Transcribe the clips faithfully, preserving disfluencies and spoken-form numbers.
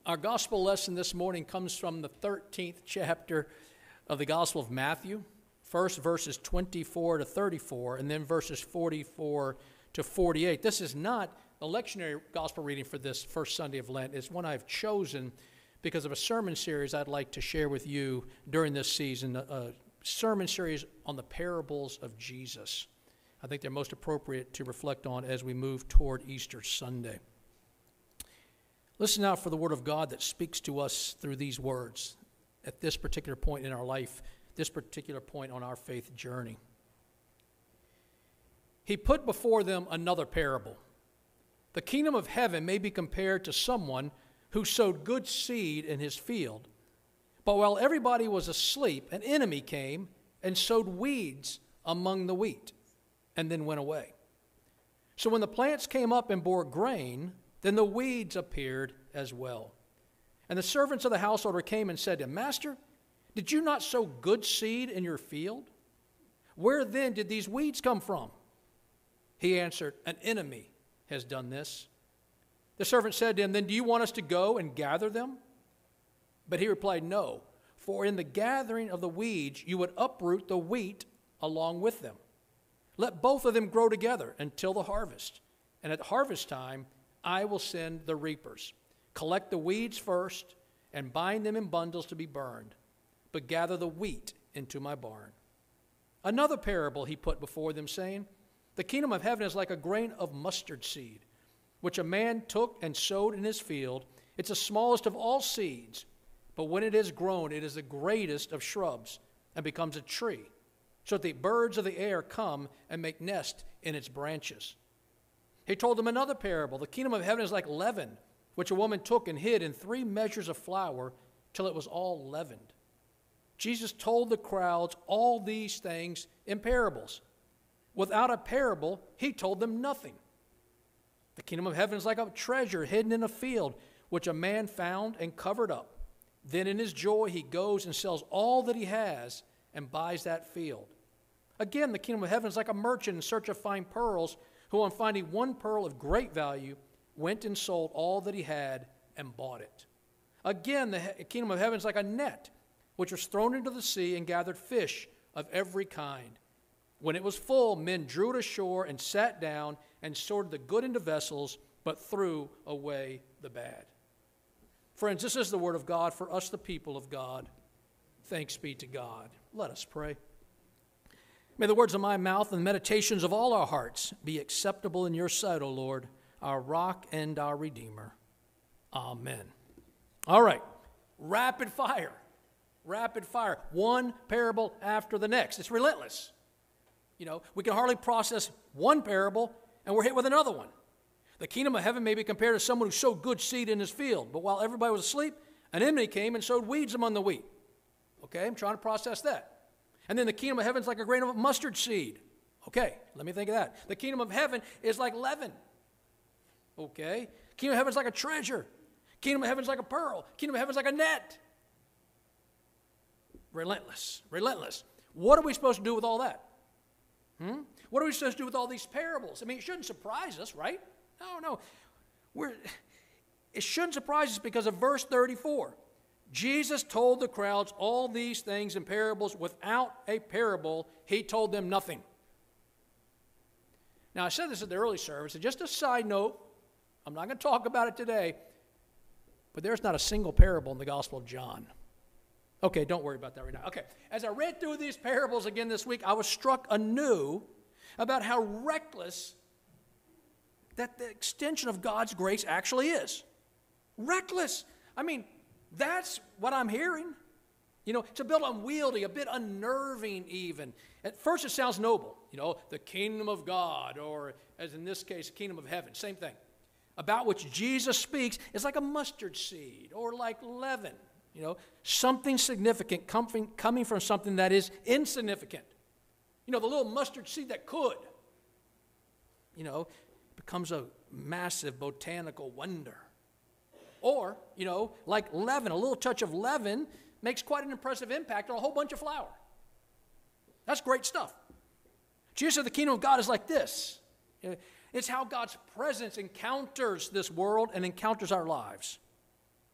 Our gospel lesson this morning comes from the thirteenth chapter of the Gospel of Matthew, first verses twenty-four to thirty-four, and then verses forty-four to forty-eight. This is not a lectionary gospel reading for this first Sunday of Lent. It's one I've chosen because of a sermon series I'd like to share with you during this season, a sermon series on the parables of Jesus. I think they're most appropriate to reflect on as we move toward Easter Sunday. Listen now for the word of God that speaks to us through these words at this particular point in our life, this particular point on our faith journey. He put before them another parable. The kingdom of heaven may be compared to someone who sowed good seed in his field. But while everybody was asleep, an enemy came and sowed weeds among the wheat and then went away. So when the plants came up and bore grain, then the weeds appeared as well. And the servants of the householder came and said to him, Master, did you not sow good seed in your field? Where then did these weeds come from? He answered, An enemy has done this. The servant said to him, Then do you want us to go and gather them? But he replied, No, for in the gathering of the weeds you would uproot the wheat along with them. Let both of them grow together until the harvest. And at harvest time I will send the reapers. Collect the weeds first and bind them in bundles to be burned, but gather the wheat into my barn. Another parable he put before them, saying, The kingdom of heaven is like a grain of mustard seed, which a man took and sowed in his field. It's the smallest of all seeds, but when it is grown, it is the greatest of shrubs and becomes a tree, so that the birds of the air come and make nest in its branches. He told them another parable. The kingdom of heaven is like leaven, which a woman took and hid in three measures of flour till it was all leavened. Jesus told the crowds all these things in parables. Without a parable, he told them nothing. The kingdom of heaven is like a treasure hidden in a field, which a man found and covered up. Then in his joy he goes and sells all that he has and buys that field. Again, the kingdom of heaven is like a merchant in search of fine pearls, who on finding one pearl of great value went and sold all that he had and bought it. Again, the kingdom of heaven is like a net, which was thrown into the sea and gathered fish of every kind. When it was full, men drew it ashore and sat down and sorted the good into vessels, but threw away the bad. Friends, this is the word of God for us, the people of God. Thanks be to God. Let us pray. May the words of my mouth and the meditations of all our hearts be acceptable in your sight, O Lord, our rock and our redeemer. Amen. All right, rapid fire. Rapid fire. One parable after the next. It's relentless. You know, we can hardly process one parable and we're hit with another one. The kingdom of heaven may be compared to someone who sowed good seed in his field, but while everybody was asleep, an enemy came and sowed weeds among the wheat. Okay, I'm trying to process that. And then the kingdom of heaven is like a grain of mustard seed. Okay, let me think of that. The kingdom of heaven is like leaven. Okay, kingdom of heaven is like a treasure. Kingdom of heaven is like a pearl. Kingdom of heaven is like a net. Relentless, relentless. What are we supposed to do with all that? Hmm? What are we supposed to do with all these parables? I mean, it shouldn't surprise us, right? No, no. We're, it shouldn't surprise us because of verse thirty-four. Jesus told the crowds all these things in parables. Without a parable, he told them nothing. Now, I said this at the early service, and just a side note, I'm not going to talk about it today, but there's not a single parable in the Gospel of John. Okay, don't worry about that right now. Okay, as I read through these parables again this week, I was struck anew about how reckless that the extension of God's grace actually is. Reckless. I mean, that's what I'm hearing. You know, it's a bit unwieldy, a bit unnerving even. At first it sounds noble. You know, the kingdom of God, or as in this case, kingdom of heaven, same thing. About which Jesus speaks is like a mustard seed or like leaven. You know, something significant coming, coming from something that is insignificant. You know, the little mustard seed that could, you know, becomes a massive botanical wonder. Or, you know, like leaven, a little touch of leaven makes quite an impressive impact on a whole bunch of flour. That's great stuff. Jesus said the kingdom of God is like this. It's how God's presence encounters this world and encounters our lives.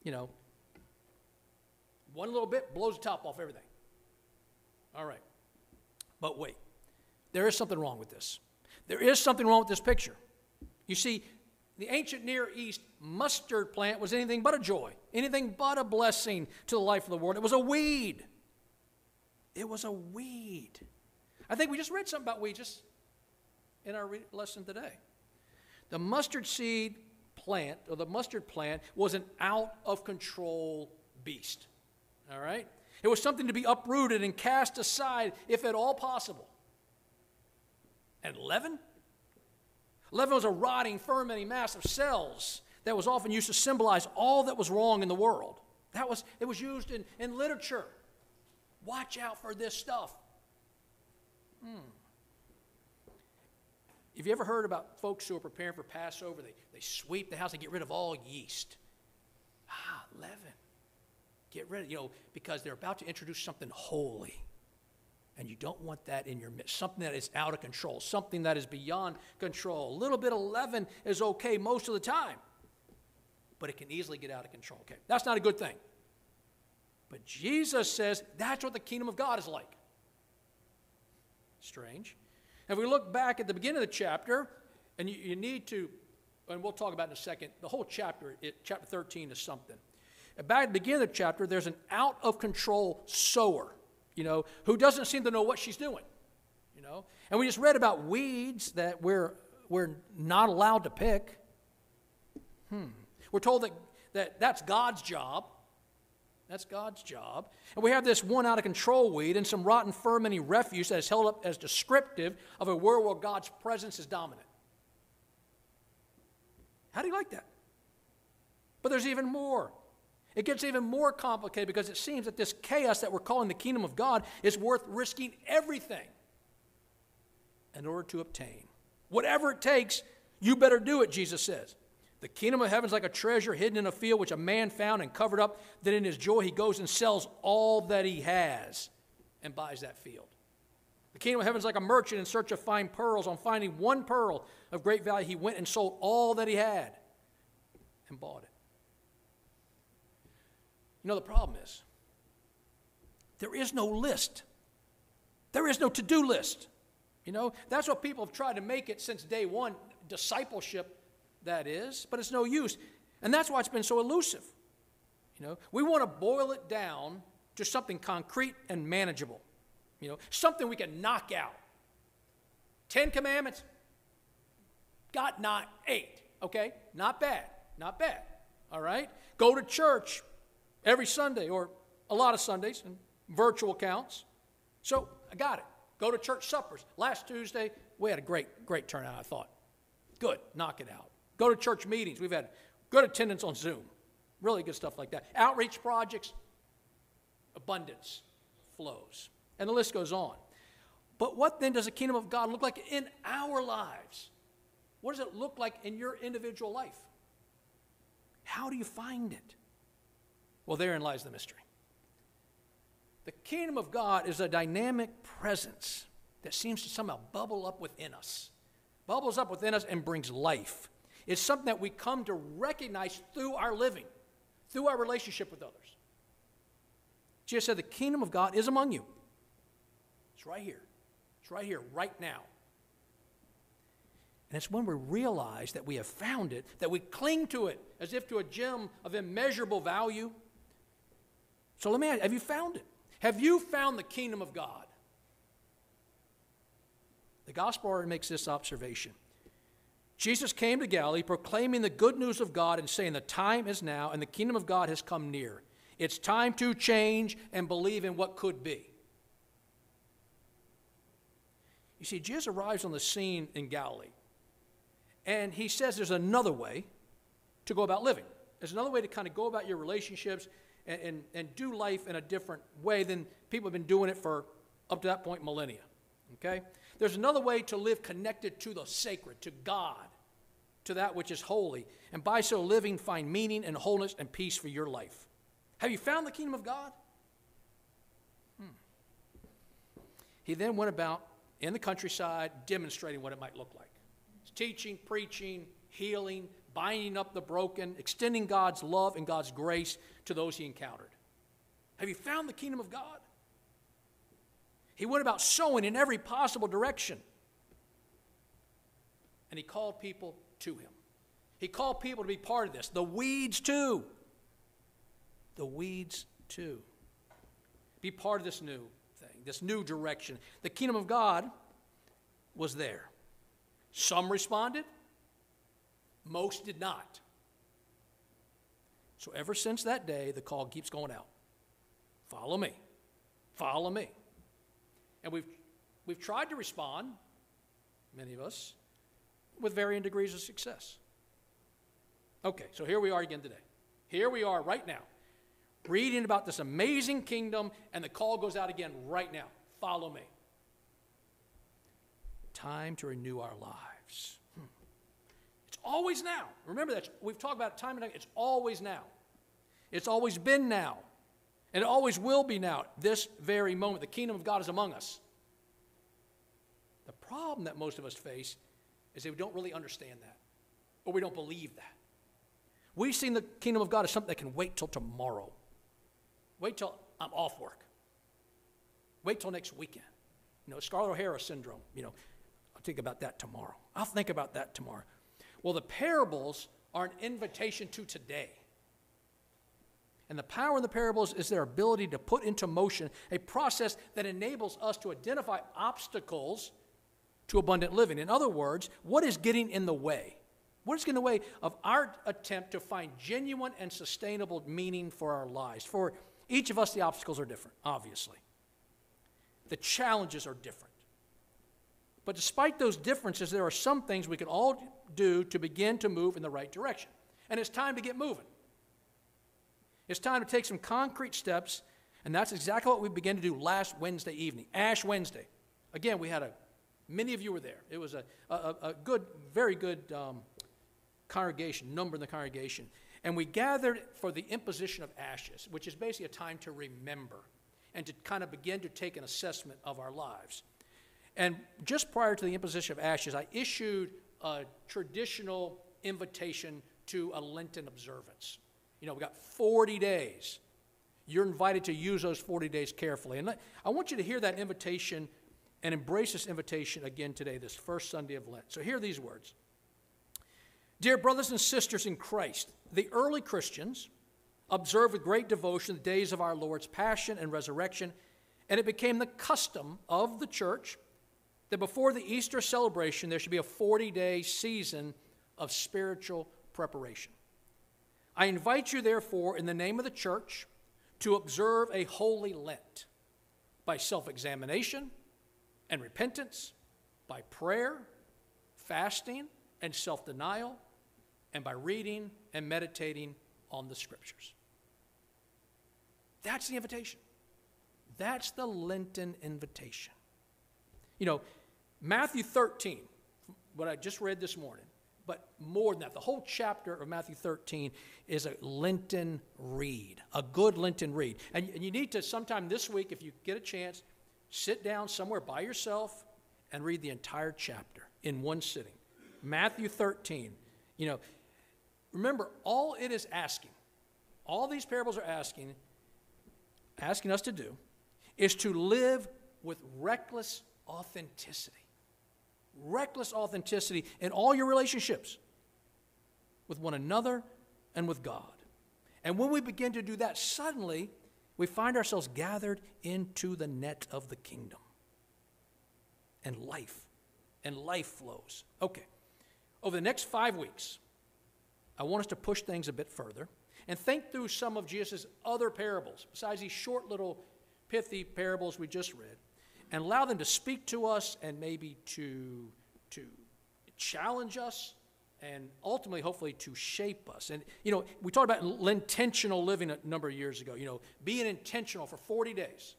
you know, one little bit blows the top off everything. All right. But wait, there is something wrong with this. There is something wrong with this picture. You see, the ancient Near East mustard plant was anything but a joy, anything but a blessing to the life of the world. It was a weed. It was a weed. I think we just read something about weeds just in our re- lesson today. The mustard seed plant, or the mustard plant, was an out-of-control beast. All right? It was something to be uprooted and cast aside, if at all possible. And leaven? Leaven was a rotting, fermenting mass of cells that was often used to symbolize all that was wrong in the world. That was, it was used in, in literature. Watch out for this stuff. Hmm. Have you ever heard about folks who are preparing for Passover? They, they sweep the house and get rid of all yeast. Ah, leaven. Get rid of, you know, because they're about to introduce something holy. And you don't want that in your midst. Something that is out of control. Something that is beyond control. A little bit of leaven is okay most of the time. But it can easily get out of control. Okay, that's not a good thing. But Jesus says that's what the kingdom of God is like. Strange. If we look back at the beginning of the chapter, and you, you need to, and we'll talk about it in a second, the whole chapter, it, chapter thirteen is something. Back at the beginning of the chapter, there's an out-of-control sower, you know, who doesn't seem to know what she's doing, you know. And we just read about weeds that we're, we're not allowed to pick. Hmm. We're told that, that that's God's job. That's God's job. And we have this one out-of-control weed and some rotten, fermenting refuse that is held up as descriptive of a world where God's presence is dominant. How do you like that? But there's even more. It gets even more complicated because it seems that this chaos that we're calling the kingdom of God is worth risking everything in order to obtain. Whatever it takes, you better do it, Jesus says. The kingdom of heaven is like a treasure hidden in a field which a man found and covered up. Then in his joy he goes and sells all that he has and buys that field. The kingdom of heaven is like a merchant in search of fine pearls. On finding one pearl of great value, he went and sold all that he had and bought it. You know, the problem is, there is no list. There is no to-do list. You know, that's what people have tried to make it since day one, discipleship, that is, but it's no use. And that's why it's been so elusive. You know, we want to boil it down to something concrete and manageable. You know, something we can knock out. Ten commandments, got not eight, okay? Not bad, not bad, all right? Go to church every Sunday, or a lot of Sundays, and virtual counts. So, I got it. Go to church suppers. Last Tuesday, we had a great, great turnout, I thought. Good, knock it out. Go to church meetings. We've had good attendance on Zoom. Really good stuff like that. Outreach projects, abundance flows. And the list goes on. But what then does the kingdom of God look like in our lives? What does it look like in your individual life? How do you find it? Well, therein lies the mystery. The kingdom of God is a dynamic presence that seems to somehow bubble up within us. Bubbles up within us and brings life. It's something that we come to recognize through our living, through our relationship with others. Jesus said the kingdom of God is among you. It's right here. It's right here, right now. And it's when we realize that we have found it, that we cling to it as if to a gem of immeasurable value. So let me ask, have you found it? Have you found the kingdom of God? The gospel writer makes this observation. Jesus came to Galilee proclaiming the good news of God and saying the time is now and the kingdom of God has come near. It's time to change and believe in what could be. You see, Jesus arrives on the scene in Galilee, and he says there's another way to go about living. There's another way to kind of go about your relationships and, and, and do life in a different way than people have been doing it for, up to that point, millennia. Okay? There's another way to live connected to the sacred, to God, to that which is holy, and by so living find meaning and wholeness and peace for your life. Have you found the kingdom of God? Hmm. He then went about in the countryside demonstrating what it might look like. Teaching, preaching, healing, binding up the broken, extending God's love and God's grace to those he encountered. Have you found the kingdom of God? He went about sowing in every possible direction. And he called people to him. He called people to be part of this. The weeds too. The weeds too. Be part of this new thing, this new direction. The kingdom of God was there. Some responded. Most did not. So ever since that day, the call keeps going out. Follow me. Follow me. And we've, we've tried to respond, many of us, with varying degrees of success. Okay, so here we are again today. Here we are right now, reading about this amazing kingdom, and the call goes out again right now. Follow me. Time to renew our lives. Hmm. It's always now. Remember that. We've talked about time and time. It's always now. It's always been now. And it always will be now, this very moment. The kingdom of God is among us. The problem that most of us face is that we don't really understand that, or we don't believe that. We've seen the kingdom of God as something that can wait till tomorrow. Wait till I'm off work. Wait till next weekend. You know, Scarlett O'Hara syndrome. You know, I'll think about that tomorrow. I'll think about that tomorrow. Well, the parables are an invitation to today. And the power of the parables is their ability to put into motion a process that enables us to identify obstacles to abundant living. In other words, what is getting in the way? What is getting in the way of our attempt to find genuine and sustainable meaning for our lives? For each of us, the obstacles are different, obviously. The challenges are different. But despite those differences, there are some things we can all do to begin to move in the right direction. And it's time to get moving. It's time to take some concrete steps, and that's exactly what we began to do last Wednesday evening, Ash Wednesday. Again, we had a, many of you were there. It was a, a, a good, very good um, congregation, number in the congregation. And we gathered for the imposition of ashes, which is basically a time to remember and to kind of begin to take an assessment of our lives. And just prior to the imposition of ashes, I issued a traditional invitation to a Lenten observance. You know, we got forty days. You're invited to use those forty days carefully. And I want you to hear that invitation and embrace this invitation again today, this first Sunday of Lent. So hear these words. Dear brothers and sisters in Christ, the early Christians observed with great devotion the days of our Lord's passion and resurrection, and it became the custom of the church that before the Easter celebration there should be a forty-day season of spiritual preparation. I invite you, therefore, in the name of the church, to observe a holy Lent by self-examination and repentance, by prayer, fasting, and self-denial, and by reading and meditating on the Scriptures. That's the invitation. That's the Lenten invitation. You know, Matthew thirteen, what I just read this morning, but more than that, the whole chapter of Matthew thirteen is a Lenten read, a good Lenten read. And, and you need to sometime this week, if you get a chance, sit down somewhere by yourself and read the entire chapter in one sitting. Matthew thirteen. You know, remember, all it is asking, all these parables are asking, asking us to do, is to live with reckless authenticity. Reckless authenticity in all your relationships with one another and with God. And when we begin to do that, suddenly we find ourselves gathered into the net of the kingdom. And life, and life flows. Okay, over the next five weeks, I want us to push things a bit further and think through some of Jesus' other parables, besides these short little pithy parables we just read, and allow them to speak to us and maybe to, to challenge us and ultimately, hopefully, to shape us. And, you know, we talked about intentional living a number of years ago, you know, being intentional for forty days.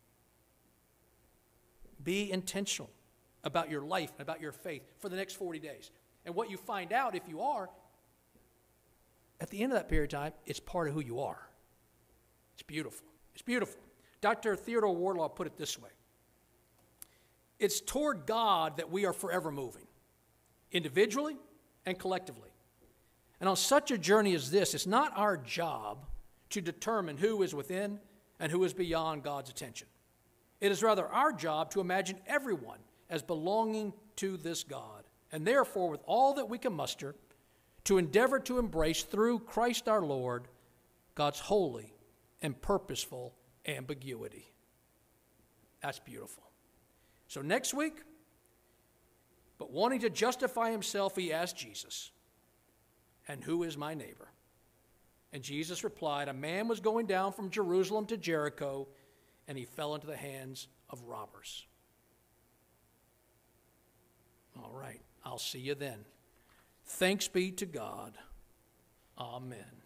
Be intentional about your life and about your faith for the next forty days. And what you find out, if you are, at the end of that period of time, it's part of who you are. It's beautiful. It's beautiful. Doctor Theodore Wardlaw put it this way. It's toward God that we are forever moving, individually and collectively. And on such a journey as this, it's not our job to determine who is within and who is beyond God's attention. It is rather our job to imagine everyone as belonging to this God, and therefore, with all that we can muster, to endeavor to embrace through Christ our Lord, God's holy and purposeful ambiguity. That's beautiful. So next week, but wanting to justify himself, he asked Jesus, "And who is my neighbor?" And Jesus replied, "A man was going down from Jerusalem to Jericho, and he fell into the hands of robbers." All right, I'll see you then. Thanks be to God. Amen.